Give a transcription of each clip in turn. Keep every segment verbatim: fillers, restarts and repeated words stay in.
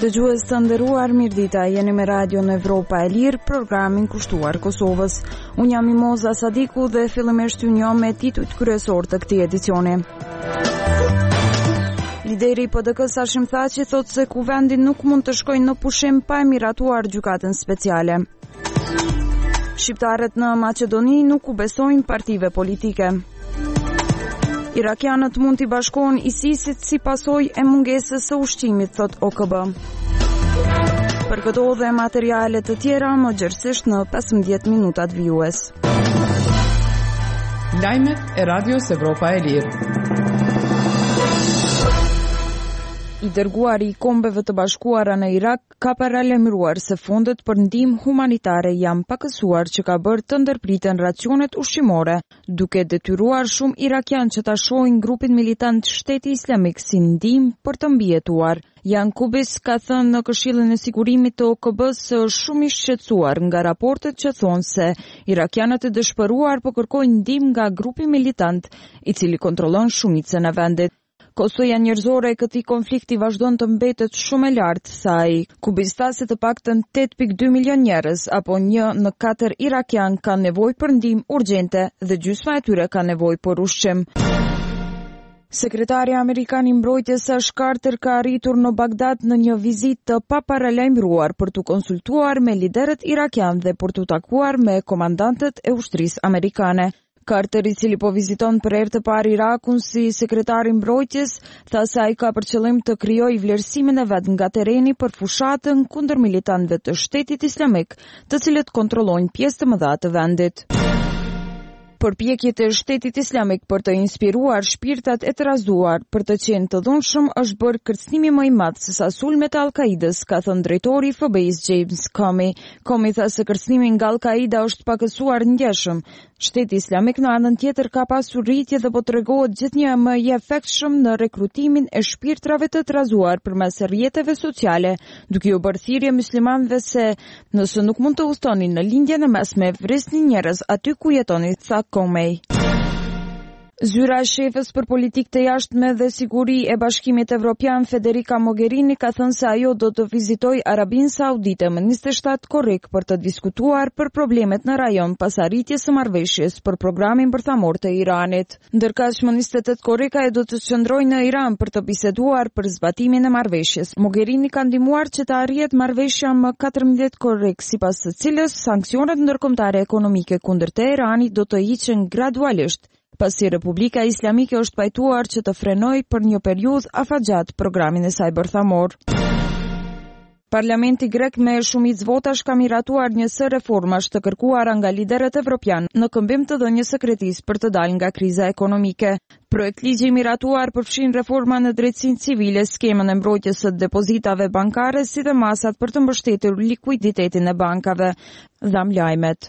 Dëgjues të nderuar, mirëdita, jeni me Radio në Evropa e Lirë, programin kushtuar Kosovës. Unë jam Mimoza Sadiku dhe fillimisht ju njoh me titujt kryesor të këtij edicioni. Lideri i P D K-s Hashim Thaçi thotë se kuvendi nuk mund të shkojnë në pushim pa e miratuar gjykatën speciale. Shqiptarët në Maqedoni nuk u besojnë partive politike. Irakianët mund t'i bashkohen ISIS-it si pasojë e mungesës së ushqimit, thot O K B. Për këto dhe materiale të tjera, më gjërësisht në pesëmbëdhjetë minutat vijues. Lajmet e Radios Evropa e Lirë. I dërguari i Kombeve të Bashkuara në Irak ka paralajmëruar se fondet për ndihmë humanitare janë pakësuar, që ka bërë të ndërpriten racionet ushqimore, duke detyruar shumë irakian që ta shohin grupin militant Shteti Islamik si ndihmë për të mbijetuar. Jan Kubis ka thënë në Këshillin e Sigurimit të O K B-s se është shumë i shqetësuar nga raportet që thonë se irakianët e dëshpëruar po kërkojnë ndihmë nga grupi militant, i cili kontrollon shumicën e vendit. Kostoja njerëzore e këtij konflikti vazhdon të mbetet shumë e lartë, saj Kubis tha se të paktën tetë pikë dy milion njerëz apo një në katër irakian kanë nevojë për ndihmë urgjente dhe gjysma e tyre ka nevojë për ushqim. Sekretari Amerikan i Mbrojtjes Ash Carter ka arritur në Bagdad në një vizitë të paparalajmëruar për të konsultuar me liderët irakian dhe për të takuar me komandantët e ushtrisë amerikane. Carter, i cili po viziton për herë të parë Irakun si sekretar i mbrojtjes, tha se ai ka për qëllim të krijojë vlerësimin e vet nga tereni për fushatën kundër militantëve të Shtetit Islamik, të cilët kontrollojnë pjesë të mëdha të vendit. Përpjekjet e Shtetit Islamik për të inspiruar shpirtat e të razuar për të qenë të dhunshëm është bërë kërcënimi më i madh se sa sulmet e Al-Qaidës, ka thënë drejtori i F B I-s James Comey. Comey tha se kërcënimi nga Al-Qaida është pakësuar ndjeshëm. Shteti Islamik në anën tjetër ka pasur rritje dhe po tregohet gjithnjë më i efektshëm në rekrutimin e shpirtrave të trazuar përmes rrjeteve sociale, duke u bërë thirrje muslimanëve se nëse nuk mund të udhtonin në lindjen e mesme, vrisnin njerëz aty ku jetoni, tha Comey. Zyra e shefës për politikë të jashtme dhe siguri e Bashkimit Evropian Federica Mogherini ka thënë se ajo do të vizitojë Arabinë Saudite më njëzet e shtatë korrik për të diskutuar për problemet në rajon pas arritjes së marrëveshjes për programin bërthamor të Iranit. Ndërkaq më njëzet e tetë korrik ajo do të qëndrojë në Iran për të biseduar për zbatimin e marrëveshjes. Mogherini ka ndihmuar që të arrihet marrëveshja më katërmbëdhjetë korrik, sipas së cilës sanksionet ndërkombëtare ekonomike kundër Teheranit do të hiqen gradualisht, pasi Republika Islamike është pajtuar që të frenoj për një periudhë afatgjatë programin e saj bërthamor. Parlamenti grek me shumicë votash ka miratuar një sër reformash të kërkuara nga liderët evropian në këmbim të dhënies së kretisë për të dalë nga kriza ekonomike. Projekt ligji i miratuar përfshin reforma në drejtësinë civile, skemën e mbrojtjes së depozitave bankare, si dhe masat për të mbështetur likuiditetin e bankave. Dham lajmet.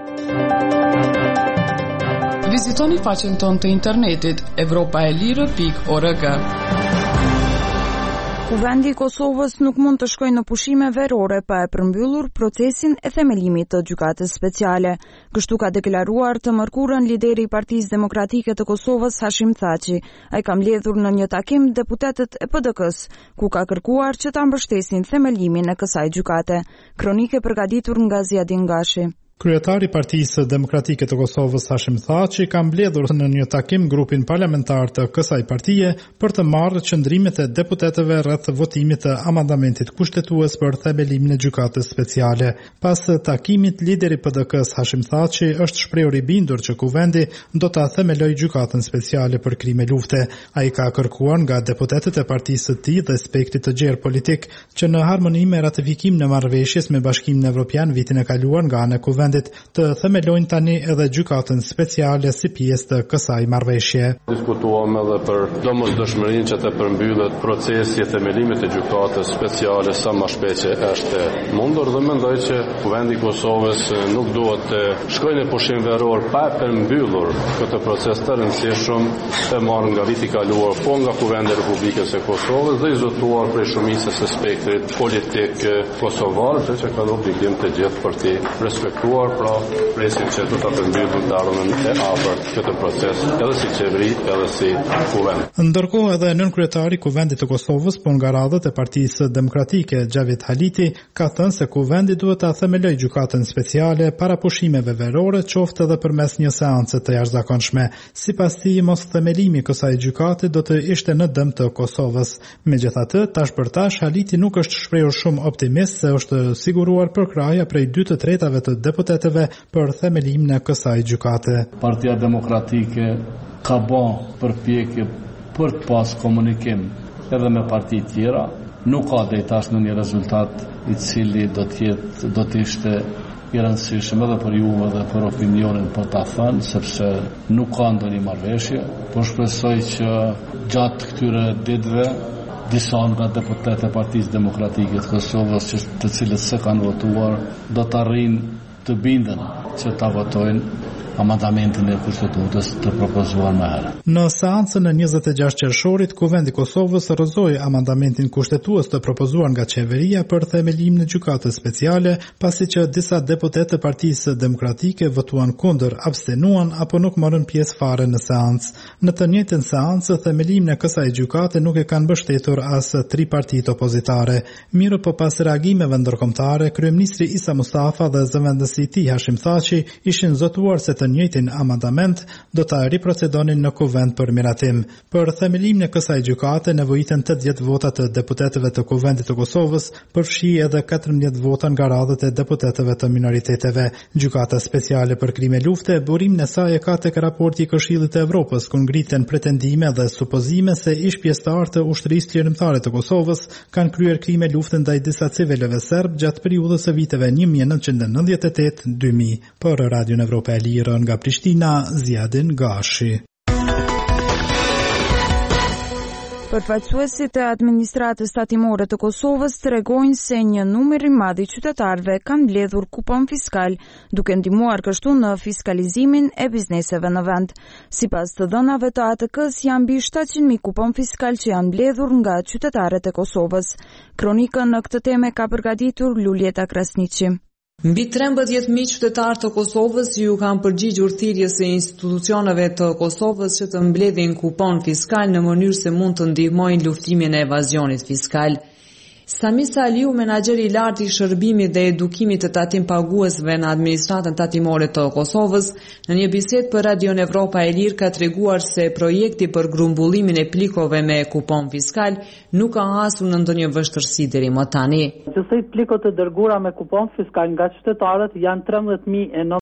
Vizitoni faqen tonë të internetit evropa e lirë pikë org. Kuvendi i Kosovës nuk mund të shkojë në pushime verore pa e përmbyllur procesin e themelimit të gjykatës speciale. Kështu ka deklaruar të mërkurën lideri i Partisë Demokratike të Kosovës Hashim Thaçi. Ai ka mbledhur në një takim deputetët e P D K-s, ku ka kërkuar që ta mbështesin themelimin e kësaj gjykate. Kronike përgatitur nga Ziadin Gashi. Kryetari i Partisë Demokratike të Kosovës Hashim Thaçi ka mbledhur në një takim grupin parlamentar të kësaj partie për të marrë qëndrimet e deputetëve rreth votimit të amandamentit kushtetues për themelimin e gjykatës speciale. Pas takimit, lideri i P D K-s Hashim Thaçi është shprehur i bindur që kuvendi do ta themelojë gjykatën speciale për krime lufte. Ai ka kërkuar nga deputetët e partisë së tij dhe spektit të gjerë politik që në harmoni me ratifikimin e marrëveshjes me Bashkimin Evropian vitin e kaluar nga ana e kuvendit të themelojnë tani edhe gjykatën speciale si pjesë të kësaj marrëveshje. Diskutuam edhe për domosdoshmërinë që të përmbyllet procesi i themelimit të gjykatës speciale sa më shpejt që është mundur, dhe mendoj që kuvendi i Kosovës nuk duhet të shkojë në pushim veror pa përmbyllur këtë proces të rëndësishëm të marrë nga viti i kaluar, po nga kuvendi i Republikës së Kosovës dhe i zotuar prej shumicës së spektrit politik kosovar, që ka obligim të gjithë për të respektuar zgjuar, pra presim që do ta përmbyllim të ardhmen e afërt këtë proces, edhe si qeveri, edhe si kuvend. Ndërkohë edhe nënkryetari i Kuvendit të Kosovës, po nga radhët e Partisë Demokratike, Xhavit Haliti, ka thënë se kuvendi duhet ta themelojë gjykatën speciale para pushimeve verore, qoftë edhe përmes një seance të jashtëzakonshme. Sipas tij, mos themelimi i kësaj gjykate do të ishte në dëm të Kosovës. Megjithatë, tash për tash Haliti nuk është shprehur shumë optimist se është siguruar përkraja prej dy të tretave të deputetëve për themelimin e kësaj gjykate. Partia Demokratike ka bën përpjekje për të pas komunikim edhe me parti tjera, nuk ka deri tash në një rezultat i cili do të jetë do të ishte i rëndësishëm edhe për ju edhe për opinionin për ta thënë, sepse nuk ka ndonjë marrëveshje, por shpresoj që gjatë këtyre ditëve disa nga deputetët e Partisë Demokratike të Kosovës, që të cilët se kanë votuar, do të arrijnë të bindën që ta votojnë amandamentin e kushtetutës të propozuar më herët. Në seancën e njëzet e gjashtë qershorit, Kuvendi i Kosovës rrëzoi amandamentin kushtetues të propozuar nga qeveria për themelimin e gjykatës speciale, pasi që disa deputetë të Partisë Demokratike votuan kundër, abstenuan apo nuk morën pjesë fare në seancë. Në të njëjtën seancë, themelimin e kësaj gjykate nuk e kanë mbështetur as tri partitë opozitare. Mirë po pas reagimeve ndërkombëtare, kryeministri Isa Mustafa dhe zëvendësi i tij Hashim Thaçi ishin zotuar se të njëjtin amandament do ta riprocedonin në kuvend për miratim. Për themelimin e kësaj gjykate nevojiten tetëdhjetë vota të deputetëve të Kuvendit të Kosovës, përfshi edhe katërmbëdhjetë vota nga radhët e deputetëve të minoriteteve. Gjykata speciale për krime lufte, burimin e saj e ka tek raporti i Këshillit të Evropës, ku ngriten pretendime dhe supozime se ish pjesëtar të ushtrisë lirimtare të Kosovës kanë kryer krime lufte ndaj disa civilëve serb gjatë periudhës së viteve një mijë e nëntëqind e nëntëdhjetë e tetë deri në dy mijë. Për Radion Evropa e Lirë nga Prishtina, Zjadin Gashi. Përfaqësuesit e administratës tatimore të Kosovës tregojnë se një numër i madh i qytetarëve kanë mbledhur kupon fiskal, duke ndihmuar kështu në fiskalizimin e bizneseve në vend. Sipas të dhënave të A T K-s, janë mbi shtatëqind mijë kupon fiskal që janë mbledhur nga qytetarët e Kosovës. Kronikën në këtë temë ka përgatitur Luljeta Krasniqi. Mbi trembëdhjetë mijë qytetarë të Kosovës ju kanë përgjigjur thirrjes së institucioneve të Kosovës që të mbledhin kupon fiskal në mënyrë se mund të ndihmojnë luftimin e evazionit fiskal. Sami Saliu, menaxheri i lartë i shërbimit dhe edukimit të tatim paguesve në administratën tatimore të Kosovës, në një bisedë për Radion Evropa e Lirë ka treguar se projekti për grumbullimin e plikove me kupon fiskal nuk ka hasur në ndonjë vështirësi deri më tani. Gjithsej plikot e dërguara me kupon fiskal nga qytetarët janë trembëdhjetë mijë e